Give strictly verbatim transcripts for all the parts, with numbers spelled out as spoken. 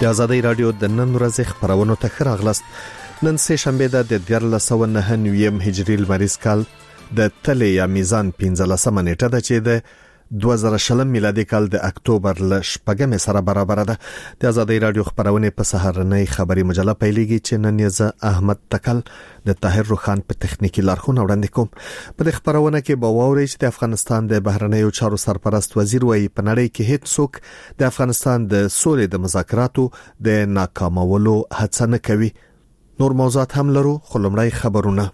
د آزادۍ رادیو د نن ورځې خبرونو ته ښه راغلاست. نن سه شنبه ده د دیارلس سوه نهه نوي هجري لمریز کال د تلې یا میزان پنځلسمه نیټه ده چې د دوه زره شلم میلادي کال د اکتوبر ل شپږمې سره برابر ده. د آزادۍ رادیو خبرونه په سهارنۍ خبري مجله پیلېږي چې نن یې احمد تکل د طاهر روخان په تخنیکی لارښوونه وړاندې کوم. په دې خبرونه کې به واورئ چې د افغانستان د بهرنیو چارو سرپرست وزیر وایي په نړۍ کې هیڅ څوک د افغانستان د سولې د مذاکراتو د ناکامولو هڅه نه کوي. نور موضوعات هم لرو، خو لومړی خبرونه.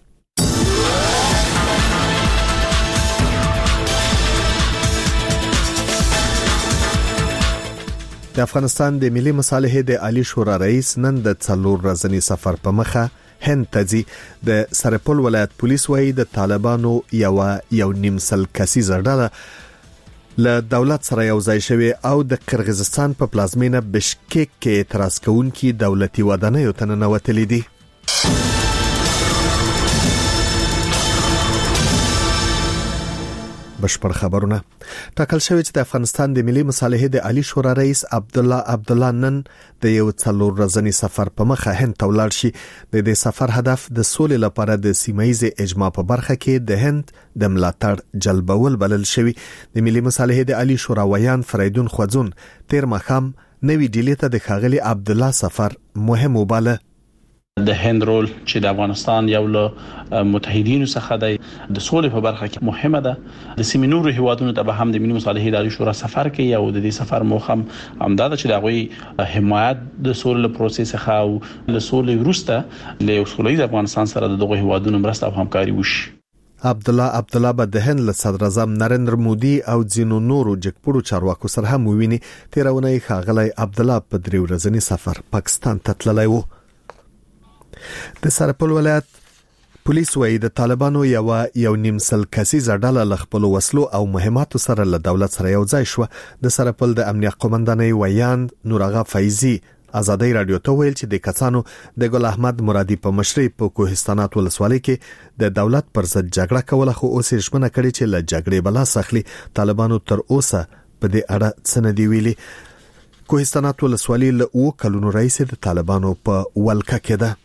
د افغانستان د ملي مصالحې د عالی شورا رئیس نن د څلور ورځنی سفر په مخه هند ته ځي. د سرپل ولایت پولیس وایي د طالبانو یو یو نیم سل کسیزه ډله له دولت سره یو ځای شوی او د قرغیزستان په پلازمینه بشکیک کې اعتراض کوونکي دولتي ودانیو ته ننوتلي دي. بشپړ خبرونه. ټاکل شوی چې د افغانستان د ملي مصالحې د عالی شورا رئیس عبد الله عبد الله نن د یو څلور ورځنی سفر په مخه هند ته ولاړ شي. د دې سفر هدف د سولې لپاره د سیمایي اجماع په برخه کې د هند د ملاتړ جلبول بلل شوی. د ملي مصالحې د عالی شورا ویان فریدون خوځون تیر مخام نوی ډیلی ته د خاغلی عبد الله سفر مهم وباله. د هند رول چې د افغانستان یو له متحدینو څخه د سولې په برخه کې مهمه ده. د سیمینورو هیوادونو ته به هم د ملي مصالحې د عالی شورا سفر کوي او د دې سفر موخه هم دا ده چې د غوي حمایت د سولې پروسس څخه او د سولې وروسته له سولې افغانستان سره د دغه هیوادونو مرسته او همکاري وشي. عبد الله عبد الله به د هند له صدر اعظم نریندر مودي او ځینو نورو جګپړو چارواکو سره هم وویني. تیرونه خاغلی عبد الله په درې ورځنی سفر پاکستان ته تللی و. د سرپل ولایت پولیس وایي د طالبانو یو یو نیم سل کسیزه ډله له خپل وسلو او مهماتو سره له دولت سره یو ځای شو. د سرپل د امنیت قومندانۍ ویاند نورغه فیضی آزادۍ رادیو ته ویل چې د کسانو د ګل احمد مرادي په مشرۍ په کوهستانات ولسوالۍ کې د دولت پر ضد جګړه کوله، خو اوس یې ژمنه کړې چې له جګړې بلا سخلي. طالبانو تر اوسه په دې اړه څه نه دی ویلي. کوهستانات ولسوالۍ له او کلونو رئیس د طالبانو په ولکه کې ده.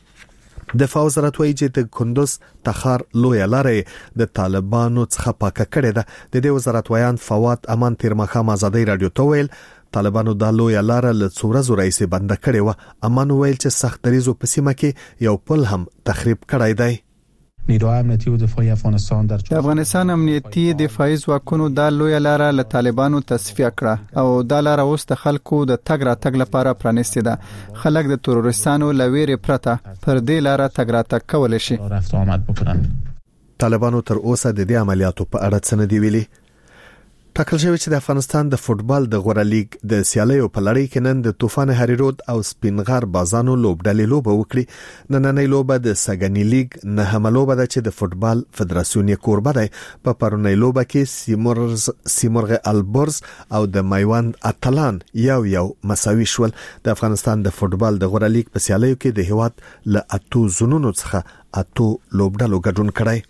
دفاع وزارت وایي چې د کندوز تخار لوی لارې د طالبانو څخه پاکه کړې ده. د دې وزارت ویان فواد امان تیر مخام آزادۍ رادیو ته ویل طالبانو د لوی لارې له څورزو رئیس بند کړې و. امان ویل چې سخت دریزو په سیمه کې یو پل هم تخریب کړی دی. نیروهای امنیتی و دفاعی افغانستان در د افغانستان امنیتي دفاعي ځواکونو د لوی لاره له طالبانو تصفیه کړه او د لاره اوس د خلکو د تګ را تګ لپاره پرانیستې ده. خلک د تروریستانو لویری پرته پر دې لاره تګ را تګ کول شي. رفت آمد بکنن. طالبانو تر اوسه د دې عملیاتو په اړه څه نه دی ویلي. ټاکل شوی چې د افغانستان د فوتبال د غوړه لیگ د سیالیو په لړۍ کې نن د طوفان هری رود او سپینغار بازانو لوبډلې لوبه وکړي. نننۍ لوبه د سګنی لیگ نه هم لوبه ده چې د فوتبال فدراسیون یې کوربه دی. په پرونی لوبه کې سیمورز سیمورغ البرز او د مایوند اتلان یو یو مساوي شول. د افغانستان د فوتبال د غوړه لیگ په سیالیو کې د هیواد له اتو زونونو څخه اتو لوبډلو ګډون کړی.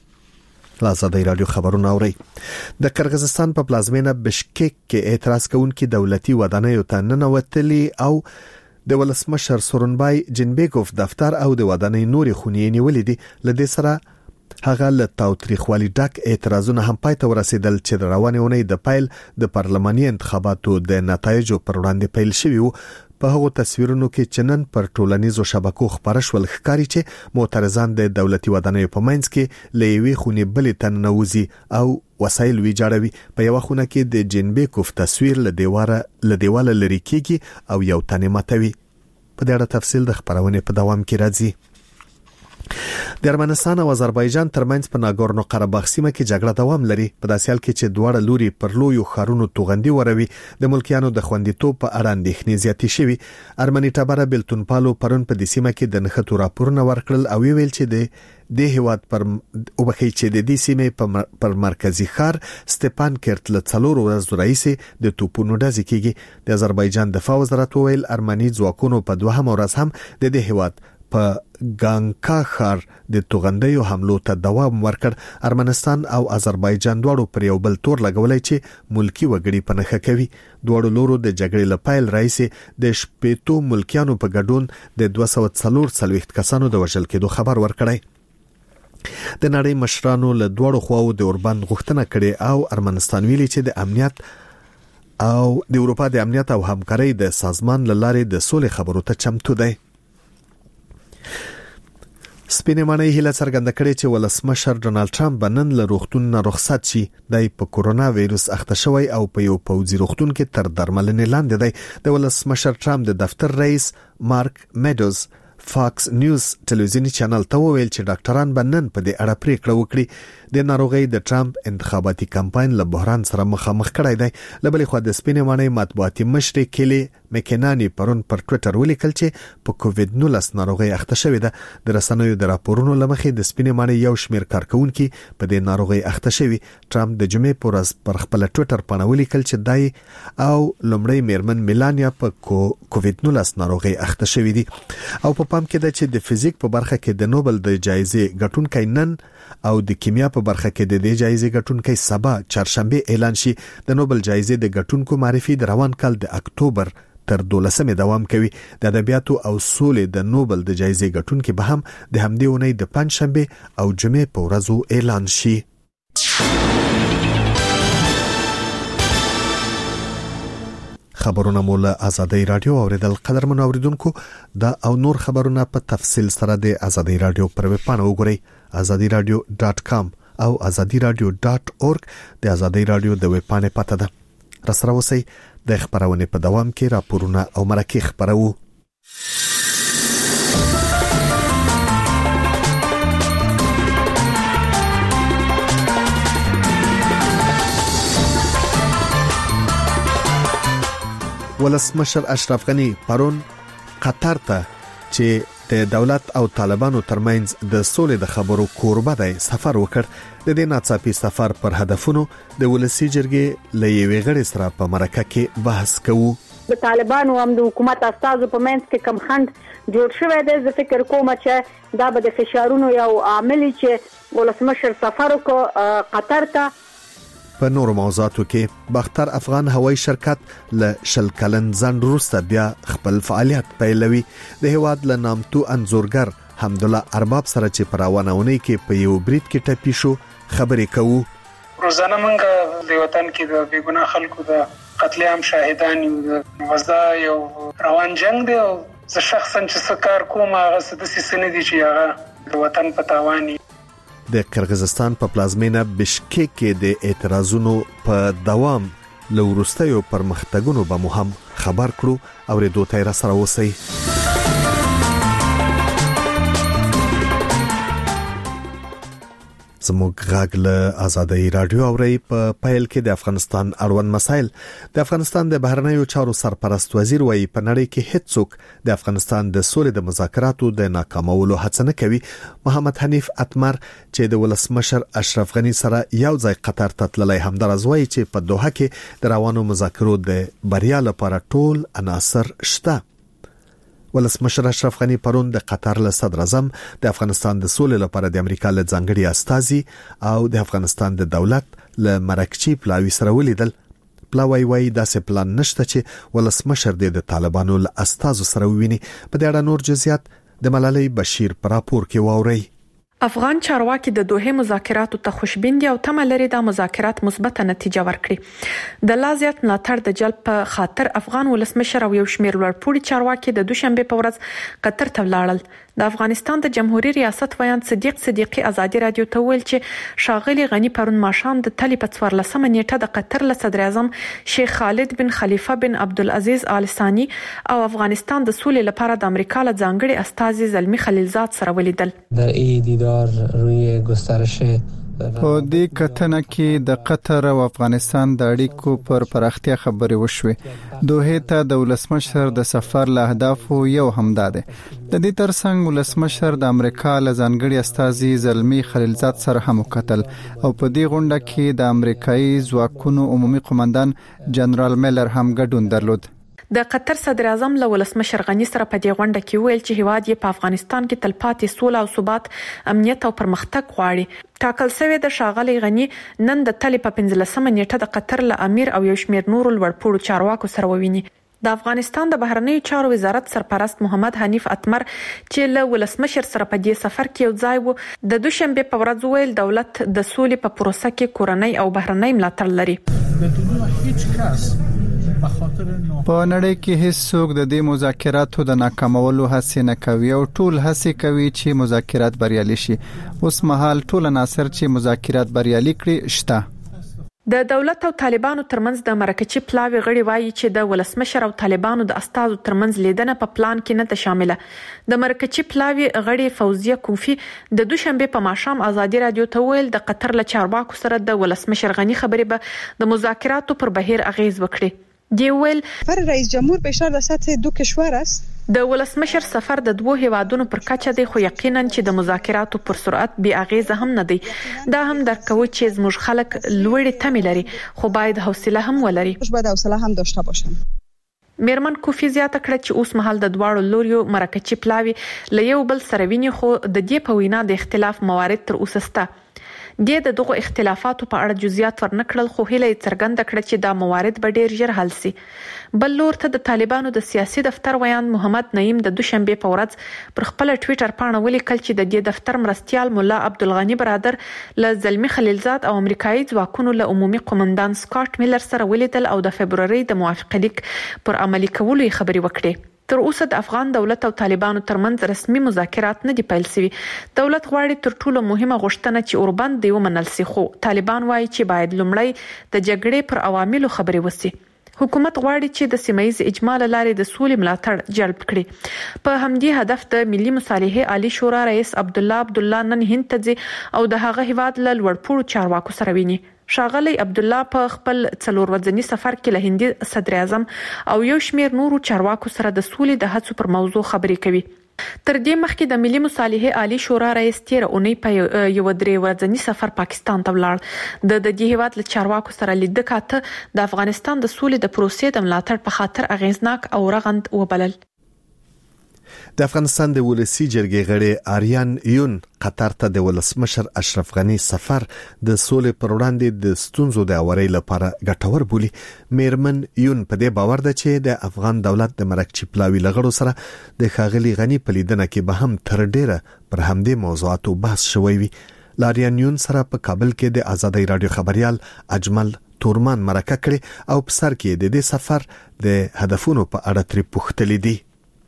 آزادۍ رادیو خبرونه اوري. د قرغیزستان په پلازمینه بشکیک کې اعتراض کوونکي دولتي ودانیو ته ننوتلي او د ولسمشر سورنبای جنبیګوف دفتر او د ودانۍ نوري خونې نیولې دي. لدې سره هغه له تاوتریخوالي ډک اعتراضونه هم پای ته ورسېدل چې د روانې اونۍ د پیل د پارلماني انتخاباتو د نتایجو پر وړاندې پیل شوی وو. په هغو تصویرونو کې چنن پر ټولنیزو شبکو خبره شول ښکاري چې معترضان د دولتي ودانیو په منځ کې له یوې خونې بلې ته ننوځي او وسایل ویجاړوي. په یوه خونه کې د جنبیکوف تصویر له دیواره له دیواله لري کېږي او یو تنې ماتوي. په دې اړه تفصیل د خبرونې په دوام کې راځي. د ارمنستان او آذربایجان ترمنځ په ناګورنو قرهباغ سیمه کې جګړه دوام لري. په داسې حال کې چې دواړه لوري پر لویو ښارونو توغندي وروي، د ملکیانو د خوندیتوب په اړه اندېښنې زیاتې شوي. ارمني ټبره بلتونپالو پرون په دې سیمه کې د نښتو راپورونه ورکړل او ویل چې د د هیواد پر وبخي چې د دې سیمې پر مرکزی ښار ستپان کرت له څلور ورځو رئیس د توپونو ډزې کېږي. د آذربایجان دفاع وزارت ویل ارمني ځواکونو په دوهم ورځ هم د دې هیواد په ګانکا ښار د توغندیو حملو ته دوام ورکړ. ارمنستان او آذربایجان دواړو پر یو بل تور لګولای چې ملکی وګړي په نخښه کوي. دواړو لورو د جګړې لپایل رئیس د شپېتو ملکیانو په ګډون د دوه سوه څلور څلوېښت کسانو د وژل کېدو خبر ورکړی. د نړۍ مشرانو له دواړو خواو د اوربند غوښتنه کړې او ارمنستان ویلي چې د امنیت او د اروپا د امنیت او همکارۍ د سازمان له لارې د سولې خبرو ته چمتو دی. سپینې ماڼۍ هیله څرګنده کړې چې ولسمشر ډونالد ټرمپ بنن له روغتون نه رخصت شي. د په کورونا وایروس اخته شوی او په یو پوځي روغتون کې تر درملنې لاندې دی. د ولسمشر ټرمپ د دفتر رئیس مارک میډوز فاکس نیوز ټلویزیونی چینل ته وویل چې ډاکټران بنن په دې اړه پریکړه وکړي. د ناروغي د ټرمپ انتخاباتي کمپاین له بحران سره مخامخ کړی دی. لبلې خو د سپینې ماڼۍ مطبوعاتي مشر کلی مکینانی پرون پر ټوئیټر ولیکل چې په کووډ نولس ناروغي اخته شوې ده. د رسنیو د راپورونو لمخې د سپینې ماڼۍ یو شمېر کارکونکو په دې ناروغي اخته شوي. ټرمپ د جمعې پر ورځ پر خپل ټوئیټر باندې ولیکل چې دای او لومړی میرمن میلانیا په کووډ نولس ناروغي اخته شوې دي. او په پام کې ده چې د فزیک په برخه کې د نوبل د جایزې ګټونکي نن او د کیمیا په برخه کې د دې جایزې ګټونکي سبا چهارشنبه اعلان شي. د نوبل جایزې د ګټونکو معرفي د روان کال د اکتوبر تر دولسمې دوام کوي. د ادبیاتو او سولې د نوبل د جایزې ګټونکي به هم د همدې اونۍ د پنځشنبه او جمعې په ورځو اعلان شي. خبرونه مولا آزادی رادیو اوریدل. قدر من اوریدونکو دا او نور خبرونه په تفصیل سره د آزادی رادیو پر ویب پاڼه وګورئ آزادی رادیو ډاٹ کام او آزادی رادیو ډاٹ اورګ. د آزادی رادیو د ویب پاڼې پته ده. راسره اوسئ. د خبرونه په دوام کې راپورونه او مرکه خبرو. ولسمشر اشرف غنی پرون قطر ته چې د دولت او طالبانو ترمنځ د سولې د خبرو کوربه دی سفر وکړ. د دې ناڅاپي سفر پر هدفونو د ولسی جرګې لېوي غړي سره په مرکه کې بحث کوو. د طالبانو هم د حکومت استازو په منځ کې کم خند جوړ شوی دی. زه فکر کوم چې دا به د فشارونو یو عامل چې ولسمشر سفر وکړ قطر ته. په نورو موضوعاتو کې باختر افغان هوایی شرکت له شل کلن ځنډ وروسته بیا خپل فعالیت پیلوي. د هیواد له نامتو انځورګر حمدالله ارباب سره چې پر روانونه کې په یو بریټ کې ټپي شو خبرې کوو. روزانه موږ د وطن کې د بیګناه خلکو د قتل عام شاهدان یو. وزدا یو روان جنگ دی او زه شخصا چې څه کار کوم هغه څه د سیسنې دي چې هغه د وطن په تاوان. د قرغیزستان په پلازمینه بشکیک کې د اعتراضونو په دوام له وروستیو پرمختګونو به مو هم خبر کړو او ردو ته را سره اوسئ. زموږ غږ له آزادی رادیو اوري. په پایل کې د افغانستان اړوند مسایل. د افغانستان د بهرنیو چارو سرپرست وزیر وایي په نړۍ کې هیڅ څوک د افغانستان د سولې د مذاکراتو د ناکامولو هڅه نه کوي. محمد حنیف اتمر چې د ولسمشر اشرف غنی سره یو ځای قطر ته تللی همدارز وایي چې په دوحه کې د روانو مذاکرو د بریا لپاره ټول عناصر شته. ولسمشر اشرف غنی پرون د قطر له صدر اعظم د افغانستان د سولې لپاره د امریکا له ځانګړي استازي او د افغانستان د دولت له مرکچی پلاوی سره ولیدل. پلاوی وایي داسې پلان نشته چې ولسمشر د طالبانو له استازو سره وویني. په دې اړه نور جزئیات د ملالۍ بشیر پر راپور کې واوري. افغان چارواکي د دوحه مذاکراتو ته خوشبین دي او تمه لري د مذاکرات مثبت نتیجه ورکړي. د لازیات ملاتړ د جلب په خاطر افغان ولسمشر او یو شمېر لوړپوړي چارواکي د دوشنبه په ورځ قطر ته ولاړل. د افغانستان د جمهوریت ریاست ویان صدیق صدیقي ازادي رادیو ته ویل چې شاغلي غنی پرون ماښام د تلی په څوارلسمه نیټه د قطر له صدر اعظم شیخ خالد بن خلیفه بن عبدالعزیز آل ثانی او افغانستان د سولې لپاره د امریکا له ځانګړي استازي زلمی خلیلزاد سره ولیدل. در ای دیدار روی گسترش په دې کتنه کې د قطر او افغانستان د اړیکو پر پراختیا خبرې وشوې. دوحه ته د ولسمشر د سفر له اهدافو یو همدا ده. د دې ترڅنګ ولسمشر د امریکا له ځانګړي استازي زلمی خلیلزاد سره هم وکتل او په دې غونډه کې د امریکایي ځواکونو عمومي قومندان جنرال میلر هم ګډون درلود. د قطر صدر اعظم له ولسمشر غنی سره په دې غونډه کې ویل چې هیواد یې په افغانستان کې تلپاتې سوله او ثبات، امنیت او پرمختګ غواړي. ټاکل شوی د ښاغلي غنی نن د تلې په پنځلسمه نیټه د قطر له امیر او یو شمېر نورو لوړپوړو چارواکو سره وویني. د افغانستان د بهرنیو چارو وزارت سرپرست محمد حنیف اتمر چې له ولسمشر سره په دې سفر کې یو ځای وو، د دوشنبه په ورځ ویل دولت د سولې په پروسه کې کورنۍ او بهرنۍ ملاتړ لري. په نړۍ کې هیڅ څوک د دې مذاکراتو د ناکامولو هڅه نه کوي او ټول هڅه کوي چې مذاکرات بریالي شي. اوس مهال ټول عناصر چې مذاکرات بریالي کړي شته. د دولت او طالبانو ترمنځ د مرکچی پلاوی غړي وایي چې د ولسمشر او طالبانو د استازو ترمنځ لیدنه په پلان کې نه ده شامله. د مرکچی پلاوی غړي فوزیه کوفی د دوشنبه په ماښام ازادي رادیو ته ویل د قطر له چارواکو سره د ولسمشر غنی خبرې به د مذاکراتو پر بهیر اغیز وکړي. دی ویل سفر رئیس جمهور به اشاره در سطح دو کشور است. د ولسمشر سفر د دوه هیوادونو پر کچه دی، خو یقینا چې د مذاکراتو پر سرعت بي اغیزه هم نه دی. دا هم درکوي چې زموږ خلک لوړې تمې لري، خو باید حوصله هم ولري. باید حوصله هم داشته باشن. میرمن کوفی زیاته کړه چې اوس مهال د دواړو لوریو مرکچی پلاوی له یو بل سره ویني، خو د دې په وینا د اختلاف موارد تر اوسه شته. د دغه اختلافاتو په اړه جزئیات ورنکړل، خو هیله څرګنده کړه چې دا موارد به ډیر ژر حل شي. بل لور ته د طالبانو د سیاسي دفتر ویان محمد نعیم د دوشنبه په ورځ پر خپل ټوئیټر پاڼه ولیکل چې د دې دفتر مرستيال مولا عبدالغنی برادر له زلمی خلیلزاد او امریکایي ځواکونو له عمومي قومندان سکاټ میلر سره ولیدل او د فبرवरी د موافقه لیک پر عملي کولو خبري وکړي. تر اوسه د افغان دولت او طالبانو ترمنځ رسمي مذاکرات نه دي پیل شوي. دولت غواړي تر ټولو مهمه غوښتنه چې اوربند دی ومنل شي، خو طالبان وایي چې باید لومړی د جګړې پر عواملو خبري وشي. حکومت غواړي چې د سیمایي اجماع لارې د سولې ملاتړ جلب کړي. په همدې هدف د ملي مصالحې عالی شورا رئیس عبد الله عبد الله نن هند ته ځي او د هغه هیواد له لوړپوړو چارواکو سره ویني. ښاغلی عبد الله په خپل څلور ورځنی سفر کې له هندي صدر اعظم او یو شمېر نورو چارواکو سره د سولې د هڅو پر موضوع خبرې کوي. تر دې مخکې د ملي مصالحې عالی شورا رئیس تیر اونۍ په یو درې ورځنی سفر پاکستان ته ولاړ. د دې هیواد له چارواکو سره لیدل کاته د افغانستان د سولې د پروسې د ملاتړ په خاطر اغیزناک او رغند وبلل. د افغانستان د ولسی جرګې غړي آریان یون قطر ته د ولسمشر اشرف غنی سفر د سولې پر وړاندې د ستونزو د اوري لپاره ګټور بولی. میرمن یون په دې باور ده چې د افغان دولت د مرکچی پلاوی لغړو سره د خاغلی غنی په لیدنه کې به هم تر ډیره پر همدې موضوعاتو بحث شوی وي. لاریان یون سره په کابل کې د آزادۍ رادیو خبريال اجمل تورمان مرکه کړي او په سر کې د دې سفر د هدفونو په اړه تری پوښتلې دي.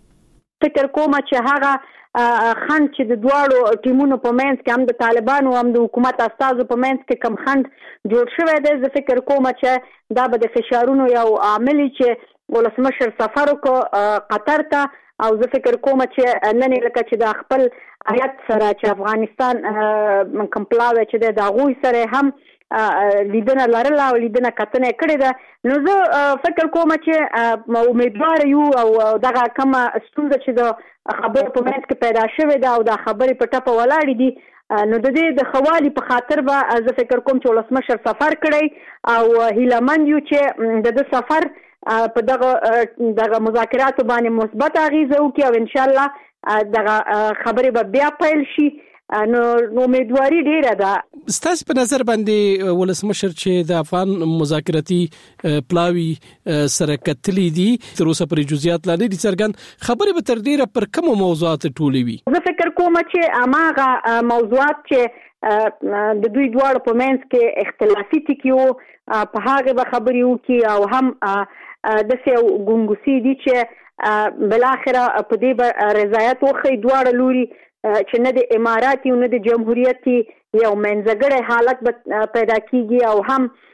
فکر کوم چې هغه خند چې د دواړو ټیمونو په منځ کې هم د طالبانو هم د حکومت استازو په منځ کې کم خند جوړ شوی دی، زه فکر کوم چې دا به د فشارونو یو عامل چې ولسمشر سفر وکړ قطر ته، او زه فکر کوم چې نن لکه چې د خپل هیات سره چې افغانستان کمپلاوي چې د غوي سره هم لیدنه لرله او لیدنه کتنه کړې ده. نو زه فکر کوم چې امیدوار یو او دغه کومه ستونزه چې د خبرو په منځ کې پیدا شوې ده او د خبرې په ټپه ولاړې دي، نو د دې د خوالي په خاطر به زه فکر کوم چې ولسمشر سفر کړی او هیلمن یو چې د سفر په دغه دغه مذاکراتو باندې مثبت اغیزه وکړي او ان شاء الله دغه خبرې به بیا پیل شي. نو امیدواري ډیره ده. ستاسو په نظر باندې ولسمشر چې د افغان مذاکراتي پلاوی سره کتلې دي تر اوسه پر جزئیات لاندې دي څرګند خبرې به تر ډیره پر کوم موضوعات ټولې وي؟ زه فکر کوم چې اماغه موضوعات چې د دوی دواړو په منځ کې اختلافي ټکیو په هغه به خبرې وکړي او هم د څه ګونګوسي دي چې بل اخره په دې به رضایت وخی دواړو لوري چې نه د اماراتي او نه د جمهوریتي یو منځګړی حالت پیدا کیږي او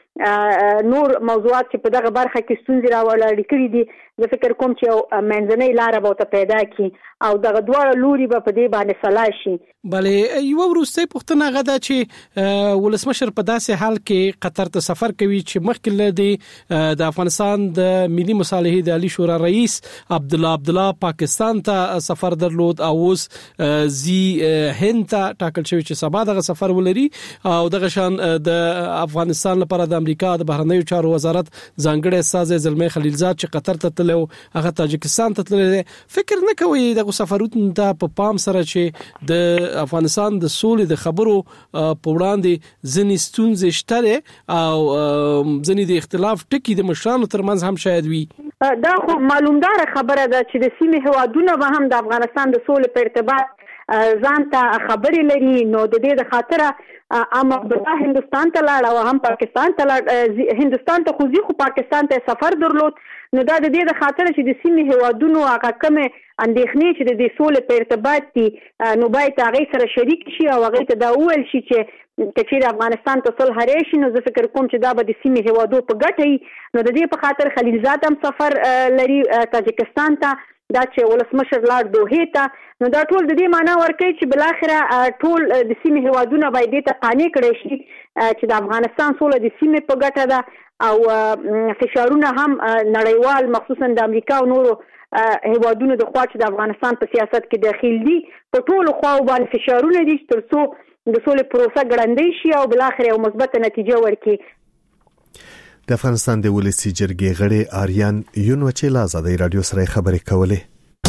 هم نور موضوعات چې په دغه برخه کې ستونزې راولاړې کړې دي. زه فکر کوم چې یو منځنۍ لاره به ته پیدا کی او دغه دواړه لوري به په دې باندې صلاح شي. بلې یو وروستۍ پوښتنه غدا چې ولسمشر په داسې حال کې قطر ته سفر کوي چې مخکې له د افغانستان د ملي مصالحې د عالی شورا رئیس عبد الله عبد الله پاکستان ته سفر درلود او اوس زی هند ته ټاکل شوی چې سبا دغه سفر ولري او دغه شان د افغانستان لپاره د امریکا د بهرنیو چارو وزارت ځانګړی استاذ زلمی خلیلزاد چې قطر ته تل تللی او هغه تاجکستان ته تللی فکر نه کوي د سفرونو ته په پام سره چې د افغانستان د سولې د خبرو په وړاندې ځنې ستونزې شته او ځنې د اختلاف ټکي د مشرانو ترمنځ هم شاید وي. دا خو معلومدار خبره ده چې د سیمې هوادونه به هم د افغانستان د سولې په ارتباط ځان ته خبرې لري. نو د دې د خاطره اما د هندستان ته لاړ او هم پاکستان ته لاړ. هندستان ته خو ځي خو پاکستان ته سفر درلود. نو دا د دې د خاطره چې د سیمې هوادونو هغه کومه اندېښنې چې د سولې په ارتباط دي نو باید هغه سره شریک شي او هغه ته دا وویل شي چې کچې د افغانستان ته صلح راشي. نو زه فکر کوم چې دا به د سیمې هوادو په ګټه وي. نو د دې په خاطر خلیلزاد هم سفر لري تاجکستان ته، دا چې ولسمشر لاړ دوحې ته. نو دا ټول د دې معنی ورکوي چې بل اخره ټول د سیمې هوادونه باید دې ته قانع کړي شي چې د افغانستان سوله د سیمې په ګټه ده او فشارونه هم نړیوال مخصوصا د امریکا او نورو هوادونو د خوا چې د افغانستان په سیاست کې داخل دي په ټولو خواو باندې فشارونه دي ترڅو د سولې پروسه ګړندۍ شي او بل اخره یو مثبت نتیجه ورکړي. د افغانستان د ولسی جرګې غړي آریان یونوچې له آزادۍ رادیو سره خبرې کولې.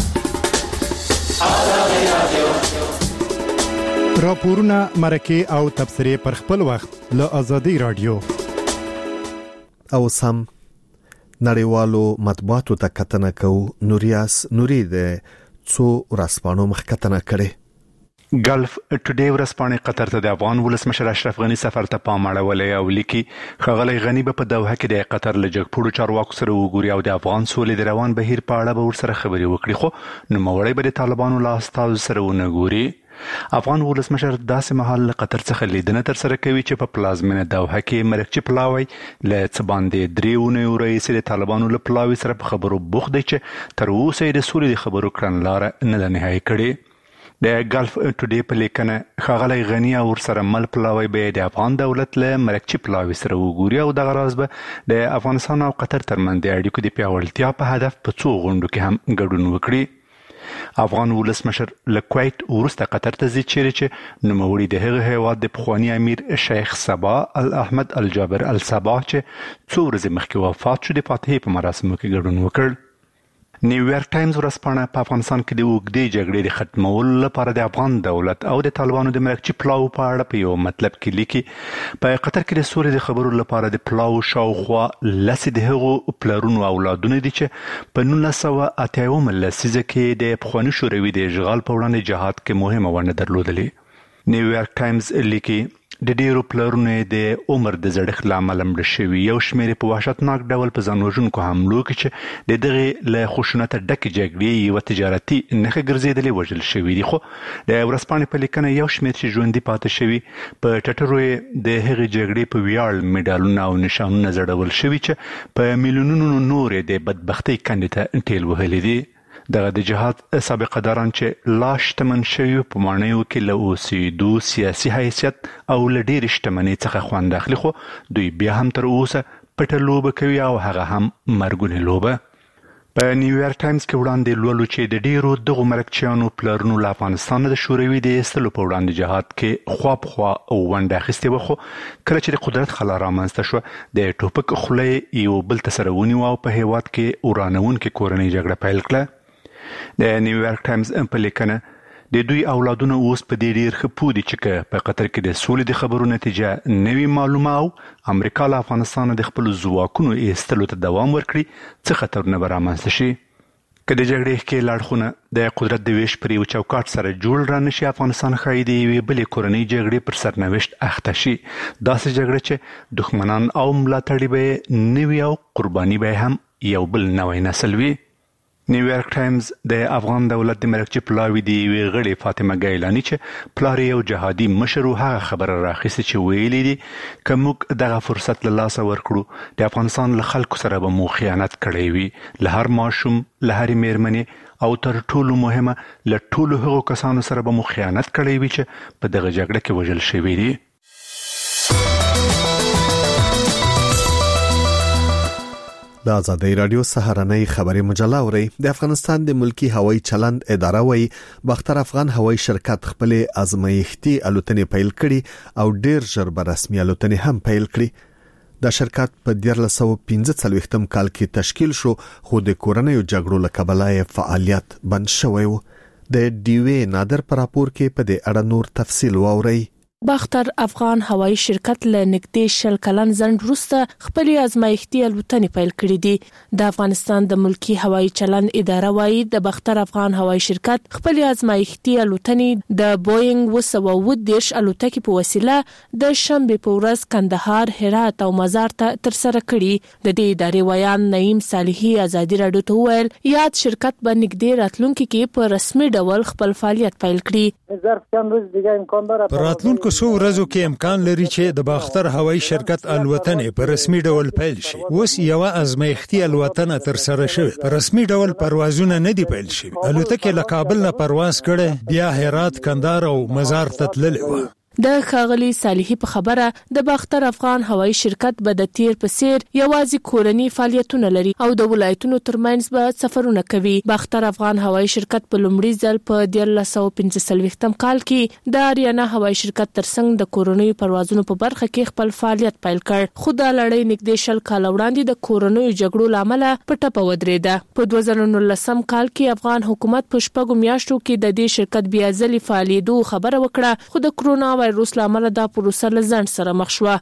راپورونه مرکه او تبصرې پر خپل وخت له آزادۍ رادیو. او سم نړیوالو مطبوعاتو ته کتنه کو نوریاس نوري د څو ورځپاڼو مخ کتنه کړي. ګلف ټوډے ورځپاڼه قطر ته د افغان ولسمشر اشرف غنی سفر ته پام اړولې او لیکي خغلی غنی په دوحه کې د قطر له جګپوړو چارواکو سره وګوري او د افغان سولې د روان بهیر په اړه به ورسره خبرې وکړي، خو نو موړی به د طالبانو لا استاد سره ونګوري. افغان ولسمشر داسې مهال له قطر څخه لیدنه تر سره کوي چې په پلازمینه دوحه کې مرکچی پلاوی له څباندې دریونه رئیس د طالبانو له پلاوی سره په خبرو بوخت دی چې تر اوسه د سولې د خبرو کړنلاره نه ده نهایی کړې. د ګلف ټوډے په لیکنه خغلی غنی او سره مل پلاوی به د افغان دولت له مرکچی پلاوی سره وګوري او د غراض به د افغانستان او قطر ترمنځ د اړیکو د پیاوړتیا په هدف په څو غونډو کې هم ګډون وکړي. افغان ولسمشر له کویت ورسته قطر ته ځي چیرې چې نوموړي د هغه هیواد د پخوانی امیر شیخ صبا الاحمد الجابر الصباح چې څو ورځې مخکې وفات شو د فاتحې په مراسمو کې ګډون وکړ. نیویارک ټایمز ورځپاڼه په افغانستان کې د اوږدې جګړې د ختمولو لپاره د افغان دولت او د طالبانو د مرکچی پلاو په اړه په یو مطلب کې لیکي په قطر کې د سولې د خبرو لپاره د پلاو شاوخوا لسې د هغو پلرونو اولادونه دي چې په نولس سوه اته اومه لسیزه کې د پخواني شوروي د اشغال په وړاندې جهاد کې مهمه ونډه درلودلې. نیویارک ټایمز لیکي د ډیرو پلرونو د عمر د زړښت لامل مړ شوي، یو شمېر په وحشتناک ډول په ځان وژونکو حملو کې چې د دغې له خشونته ډکې جګړې یوه تجارتي نښه ګرځېدلې وژل شوي دي، خو د ورځپاڼې په لیکنه یو شمېر چې ژوندي پاتې شوي په ټټرو یې د هغې جګړې په ویاړ میډالونه او نشانونه زړول شوي چې په میلیونونو نور یې د بدبختۍ کندې ته ټېل وهلي دي. دغه د جهاد سابقه داران چې لا شتمن شوي په ماڼیو کې له اوسېدو سیاسي حیثیت او له ډېرې شتمنۍ څخه خوند اخلي، خو دوی بیا هم تر اوسه پټه لوبه کوي او هغه هم مرګونې لوبه. په نیویارک ټایمز کې وړاندې لولو چې د ډیرو دغو مرکچیانو پلرونو له افغانستان د شوروي د ایستلو په وړاندې جهاد کې خوا په خوا ونډه اخیستې وه، خو کله چې د قدرت خلا رامنځته شوه د ټوپک خوله یو بل ته سره ونیوه او په هیواد کې ورانوونکې کورنۍ جګړه پیل کړه. د نیویارک ټایمز په لیکنه د دوی اولادونه اوس په دې ډیر ښه پوه دي چې که په قطر کې د سولې د خبرو نتیجه نه وي معلومه او امریکا له افغانستانه د خپلو ځواکونو ایستلو ته دوام ورکړي څه خطرونه به رامنځته شي. که د جګړې ښکېل اړخونه د قدرت د ویش پر یو چوکاټ سره جوړ را نشي، افغانستان ښایي د یوې بلې کورنۍ جګړې پر سرنوشت اخته شي، داسې جګړه چې دښمنان او ملاتړي به یې نه وي او قرباني به یې هم یو بل نوی نسل وي. نیویارک ټایمز د افغان دولت د مرکچی پلاوی د یوې غړې فاطمه ګیلاني چې پلار یې یو جهادي مشر و هغه خبره راخیستې چې ویلي دي که موږ دغه فرصت له لاسه ورکړو د افغانستان له خلکو سره به مو خیانت کړی وي، له هر ماشوم، له هرې میرمنې او تر ټولو مهمه له ټولو هغو کسانو سره به مو خیانت کړی وي چې په دغه جګړه کې وژل شوي دي. د آزادۍ رادیو سهارنۍ خبري مجله اوري. د افغانستان د ملکی هوایي چلند اداره وایي باختر افغان هوایي شرکت خپل ازمایښتي الوتنې پیل کړي او ډیر ژر به رسمي الوتنې هم پیل کړي. د شرکت په دیارلس سوه پنځه څلوېښتم کال کې تشکیل شو، خو د کورنیو جګړو له کبله فعالیت بند شوی و. د ډیوې نادر پر راپور کې په دې اړه نور تفصیل واورئ. باختر افغان هوایی شرکت له نږدې شل کلن ځنډ وروسته خپلې ازمایښتي الوتنې پیل کړې دي. د افغانستان د ملکی هوایی چلند اداره وايي د باختر افغان هوایی شرکت خپلې ازمایښتي الوتنې د بوینګ اوه سوه اووه دېرش الوتکې په وسیله د شنبې په ورځ کندهار، هرات او مزار ته ترسره کړي. د دې ادارې ویان نعیم صالحي ازادي راډیو ته وویل یاد شرکت به نږدې راتلونکي کې په رسمي ډول خپل فعالیت پیل کړي. په راتلونکو څو ورځو کې امکان لري چې د باختر هوایی شرکت الوتنې په رسمي ډول پیل شي. اوس یو ازمایښتي الوتنه ترسره شوه. په رسمي ډول پروازونه نه دی پیل شوي. الوتکه له کابل نه پرواز کړي، بیا هرات، کندهار او مزار ته تللې و. د ښاغلي صالحي په خبره د باختر افغان هوایی شرکت به د تیر په څیر یوازې کورنی فعالیتونه لري او د ولایتونو ترمنځ به سفرونه کوي. باختر افغان هوایی شرکت په لومړي ځل په دیارلس سوه پنځه څلوېښتم کال کې د اریانا هوایی شرکت ترڅنګ د کورنیو پروازونو په برخه کې خپل فعالیت پیل کړ، خو د لړۍ نږدې شل کال وړاندې د کورنیو جګړو لامل په ټپه ودرېده. په دوه زره نولسم کال کې افغان حکومت په شپږو میاشتو کې د دې شرکت بیا ځلې فعالیدو خبره وکړه، خو د کرونا وایروس لامل دا پروسه له ځنډ سره مخ شوه.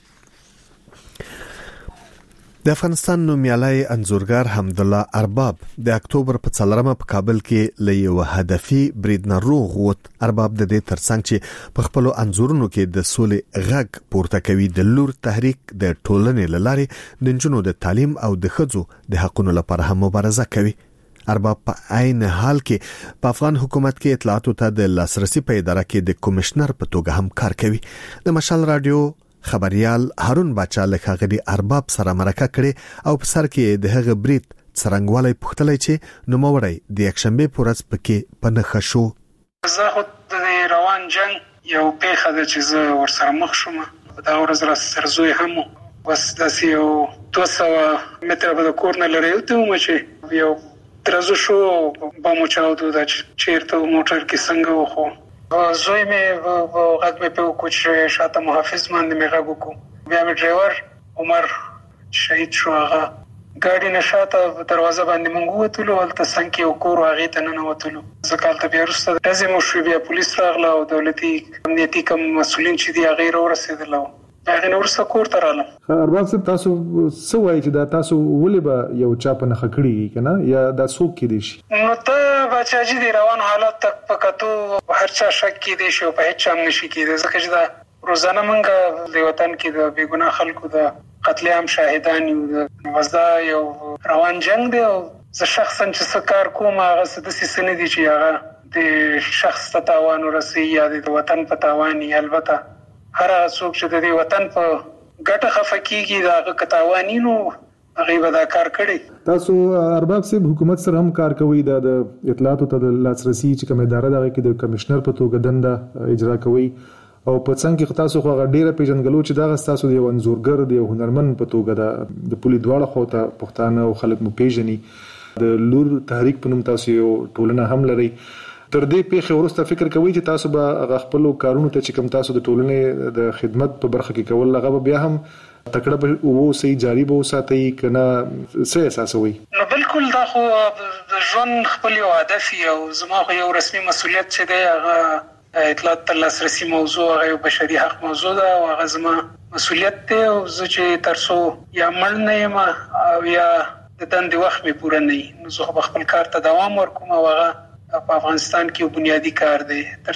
د افغانستان نومیالی انځورګر حمدالله ارباب د اکتوبر په څلورمه په کابل کې له یو هدفي برید نه روغ ووت. ارباب د دې ترڅنګ چې په خپلو انځورونو کې د سولې غږ پورته کوي، د لور تحریک د ټولنې له لارې د نجونو د تعلیم او د ښځو د حقونو لپاره هم مبارزه کوي. ارباب په عین حال کې په افغان حکومت کې اطلاعاتو ته د لاسرسي په اداره کې د کمشنر په توګه هم کار کوي. د مشال رادیو خبريال هارون باچا له ښاغلي ارباب سره مرکه کړي او په سر کې د هغه برید څرنګوالی پوښتلی چې نوموړی د یکشنبې په ورځ پکې په نښه شو. زه خو د روان جنګ یو پیښه ده چې زه ورسره مخ شوم. دا ورځ را سره زوی هم بس داسې یو دوه سوه متره به د کور نه لرې وتې وم چې یو درزو شو با مو چاودو دا چیرته موټر کې څنګه وخو زوی مې غږ مې په وکړ چې شاته محافظ باندې مې غږ وکړو. بیا مې ډرایور عمر شهید شو. هغه ګاډي نه شاته دروازه باندې مونږ ووتلو، هلته څنګ کې یو کور و، هغې ته ننوتلو. زه کالته بیا وروسته ډزې مو شوې، بیا پولیس راغله او دولتي امنیتي کوم مسؤلین چې دي هغې راورسېدل او هغې نه وروسته کور ته رالم. ارباب صاحب تاسو څه وایي چې دا تاسو ولې به یو چا په نښه کړي که نه، یا دا څوک کیدی شي؟ نو ته باچاجي د روانو حالات ته په کتو هر چا شک کیدی شي او په هیڅ چا هم نشي کیدی، ځکه چې دا روزانه موږ د وطن کې د بې ګناه خلکو د قتل عام شاهدان یو. نو دا یو روان جنګ دی او زه شخصا چې څه کار کوم هغه څه داسې څه نه دي چې هغه د شخص ته تاوان ورسوي یا د وطن په تاوان وي. البته هر څوک چې د وطن په ګټه خفه کیږي دا هغه که تاواني نو هغې به دا کار کړی. تاسو ارباب صاحب حکومت سره هم کار کوئ، دا د اطلاعاتو ته د لاسرسي چې کوم اداره ده هغې کې د کمشنر په توګه دنده اجرا کوئ او په څنګ کې تاسو خو هغه ډېره پېژندګلو چې دغه ستاسو د یو انځورګر د یو هنرمند په توګه ده، د پولي دواړه خوا ته پښتانه او خلک مو پېژني. د لور تحریک په نوم تاسو یو ټولنه هم لرئ. تر دې پیښې وروسته فکر کوئ چې تاسو به خپل کارونو ته چې کوم تاسو د ټولنې د خدمت په برخه کې کول هغه بیا هم تکړه به اوسئ، جاري به وساتئ که نه، څه احساسوئ؟ نو بالکل دا خو د ژوند خپل یو هدف او زما خو یو رسمي مسؤلیت چې دی هغه اطلاعات ته لاسرسي موضوع هغه یو بشري حق موضوع ده او هغه زما مسؤلیت دی او زه چې تر څو یا مړ نه یم او یا د دندې وخت مې پوره نه وي نو زه به خپل کار ته دوام ورکوم او هغه په افغانستان کې یو بنیادی کار دی. تر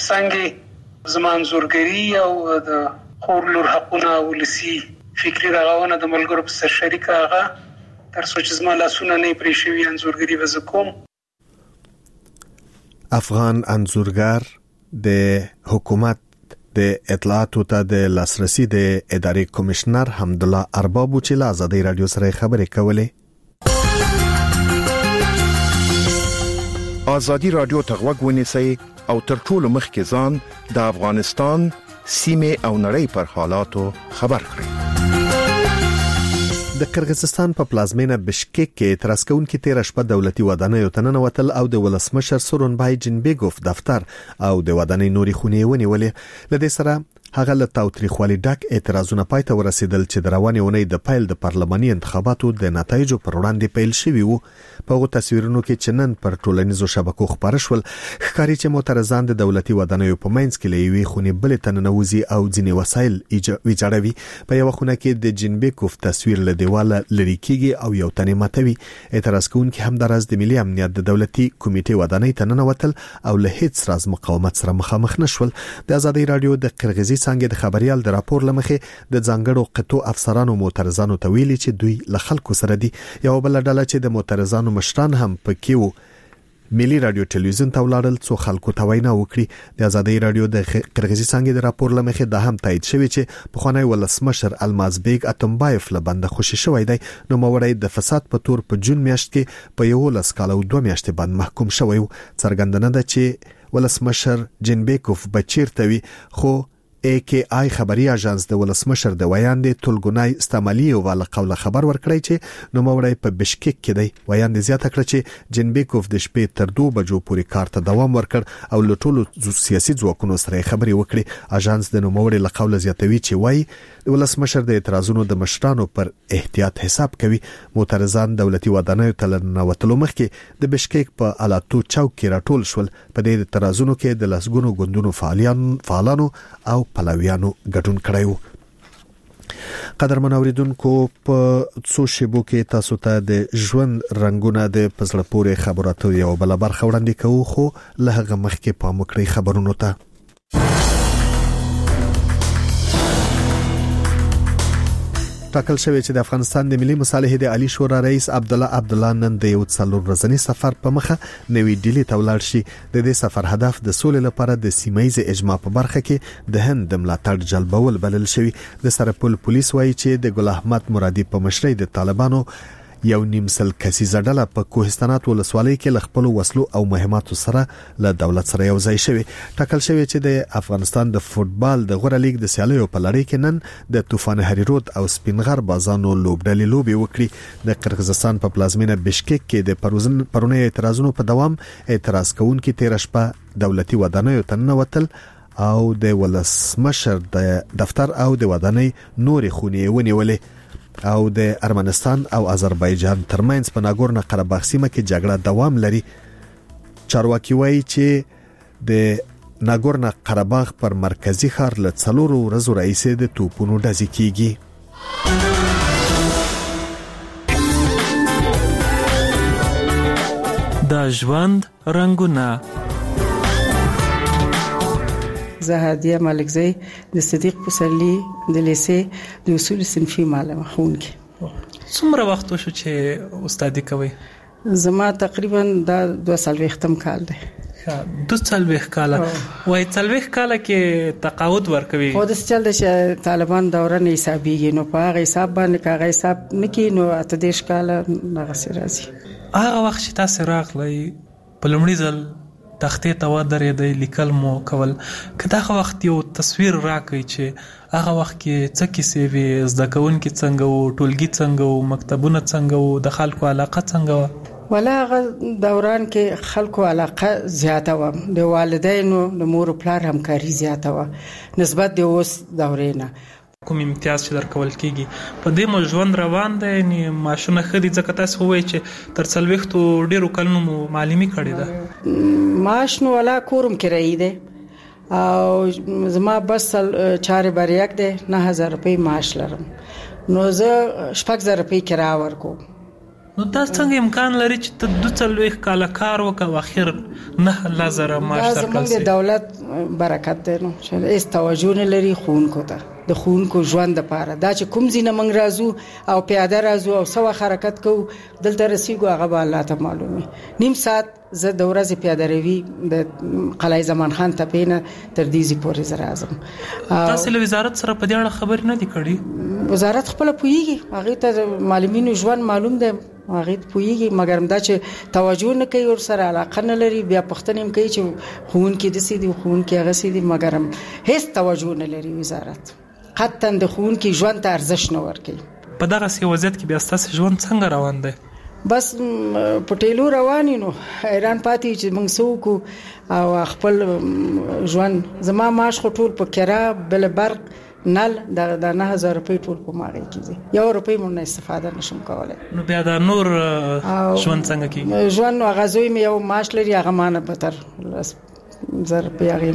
څنګ زما انځورګري او د خور لور حقونه ولسي فکري رغونه د ملګرو په سر شریکه هغه تر څو چې زما لاسونه نه پرې شوي انځورګري به زه کوم. افغان انځورګر د حکومت د اطلاعاتو ته د لاسرسي د ادارې کمشنر حمدالله ارباب چې له ازادي رادیو سره خبرې کولې. ازادي رادیو ته غوږ ونیسئ او تر ټولو مخکې ځان د افغانستان سیمې او نړۍ پر حالاتو خبر کړئ. د قرغیزستان په پلازمینه بشکک کې اعتراض کوونکي تیر شپه دولتي ودانیو ته ننوتل او د ولسمشر سورونبای جینبیګوف دفتر او د ودانۍ نوري خونې ونیولې. له دې سره هغه له تاوتریخوالي ډک اعتراضونه پاتې ورسېدل چې د روانې اونۍ د پیل د پارلماني انتخاباتو د نتایجو پر وړاندې پیل شوی وو. په هغو تصویرونو کې چې نن پر ټولنیزو شبکو خپاره شول ښکاري چې معترضان د دولتي ودانیو په منځ کې له یوې خونې بلې ته ننوځي او ځینې وسایل ویجاړوي. په یوه خونه کې د جنبیکوف تصویر له دیواله لرې کیږي او یو تنې ماتوي. اعتراض کوونکي همداراز د ملي امنیت د دولتي کمیټې ودانۍ ته ننوتل او له هیڅ راز مقاومت سره مخامخ نشول. د آزادۍ رادیو د قرغیزي څانګې د خبريال د راپور لمخې د ځانګړو قطو افسرانو معترضانو ته ویلي چې دوی له خلکو سره دي. یو بل ډله چې د معترضانو مشران هم پکې وو ملي رادیو ټلویزیون ته ولاړل څو خلکو ته وینا وکړي. د آزادۍ رادیو د قرغیزي څانګې د راپور لمخې دا هم تایید شوی چې پخوانی ولسمشر الماز بیگ اتمبایف له بنده خوشي شوی دی. نو موري د فساد په تور په جون میاشت کې په یو لس کال او دوه میاشتې باندې محکوم شوی و. څرګندنه ده چې ولسمشر جنبیکوف بچیرته وی خو ای کی آی خبري اژانس د ولسمشر د ویاندې تلګونای استعمالي او ول قوله خبر ورکړی چې نو موري په بشکک کې دی. ویاندې زیاته کړ چې جنبیکوف د شپې تر دوه بجو پورې کار ته دوام ورکړ او له ټولو سیاسي ځواکونو سره خبري وکړي. اژانس د نو موري له قوله زیاتوي چې وای ولسمشر د اعتراضونو د مشرانو پر احتیاط حساب کوي. معترضان دولتي ودانیو ته ننوتلو مخکې د بشکک په الاتو چوک کې راټول شول. په دې اعتراضونو کې د لسګونو ګوندونو فعالیان فعالانو او پلویانو ګډون کړی و. قدرمن اوریدونکو په څو شیبو کې تاسو ته د ژوند رنگونه د پزړه پورې خبراتو یو بل برخه وړاندې کوو خو له هغه مخکې پام وکړئ خبرونو ته. ټاکل شوی چې د افغانستان د ملي مصالحې د عالی شورا رئیس عبد الله عبد الله نن د یو څلور ورځنی سفر په مخه نوې ډیلی ته ولاړ شي. د دې سفر هدف د سولې لپاره د سیمایي اجماع په برخه کې د هند د ملاتړ جلبول بلل شوی. د سرپل پولیس وایي چې د ګل احمد مرادي په مشرۍ د طالبانو یو نیمسل کسیزه ډله په کوهستانات ولسوالۍ کې ل خپل وسلو او مهماتو سره له دولت سره یو ځای شوی. ټاکل شوی چې د افغانستان د فوتبال د غوړه لیګ د سیالیو په لړۍ کې نن د طوفان هریرود او سپینغر بازانو لوبډلې لوبي وکړي. د قرغیزستان په پلازمینه بشکک کې د پروزن پرونی اعتراضونو په دوام اعتراض کوونکي تیر شپه دولتي ودانیو ته ننوتل او د ولسمشر د دفتر او د ودانۍ نورې خونې ونیولې. او د ارمنستان او آذربایجان ترمنځ په ناګورنو قرهباغ سیمه کې جګړه دوام لري. چارواکي وایي چې د ناګورنو قرهباغ پر مرکزی ښار له څلورو ورځو راهیسې د توپونو ډزې کیږي. د ژوند رنگونه زهادیه ملکزی د صدیق پسرلی د لیسې د اصول صنفي معلم خونکي. څومره وخت شو چې استادي کوي؟ زما تقریبا دا دوه سالويختم کال دی. دوه سالويخ کال وای سالويخ کال کې تقاعد ورکوي. خو د چل د طالبان دوره نه حسابيږي نو په هغه حساب باندې کاغه حساب نکي نو اته دیش کال هغه سي راځي. هغه وخت چې تاسو راغلی په لومړي ځل تختې ته ودرې د لیکل مو کول کدا وخت یو تصویر راکړي چې هغه وخت کې څه کیسې وي زده کوونکي څنګه وو ټولګي څنګه وو مکتبونه څنګه وو د خلکو علاقه څنګه وو؟ ولا هغه دوران کې خلکو علاقه زیاته و د والدینو د مور او پلار همکاري زیاته و نسبت د اوس دورې نه. کوم امتیاز چې درکول کیږي په دې مو ژوند روان دی یعنی ماشونه خدي ځکه تاسو وایي چې تر څلويختو ډیرو کلونو مو معلمي کړې ده. ماشنو ولا کورم کې رہی ده او زما بس چارې بریاک ده نه هزار روپۍ معاش لرم نو زه شپږ زره روپۍ کرا ورکو. نو تاسو څنګه امکان لري چې ته دوه څلويخ کال کار وکړو اخر نه لزر معاش درکړل شي؟ د دولت برکت ده نو چې اس توجه نه لري خونکو ته د خونکو ژوند لپاره دا چې کوم زینه منګ رازو او پیاده رازو او سو حرکت کو دلته رسیدو هغه به الله ته معلومي. نیم ساعت زه د ورځې پیاده روي د قلعه زمان خان ته پینه تر دیزي پورې زرازم. تاسو له وزارت سره په دې اړه خبر نه دی کړی؟ وزارت خپل پویږي هغه ته معلمینو ژوند معلوم ده هغه پویږي مګر دا چې توجه نه کوي ور سره علاقه نه لري بیا پښتنیم کوي چې خون کې د سیدي خون کې هغه سیدي مګر هیڅ توجه نه لري وزارت حتی د خون کې ژوند ته ارزښت نه ورکوي. په دغه سی وضعیت کې بیا ستاسو ژوند څنګه روان دی؟ بس پټېلو رواني نو ایران پاتې چې موږ سوکو او خپل ژوند زما معاش خټول په کرا بل برق نل د نه هزار روپۍ ټول په ماغي کېږي یو روپۍ مونږ استفاده نشم کولای. نو بیا د نور ژوند څنګه کیږي؟ ژوند نو غزوی مې یو معاش لري هغه مانه بتر زر په هغه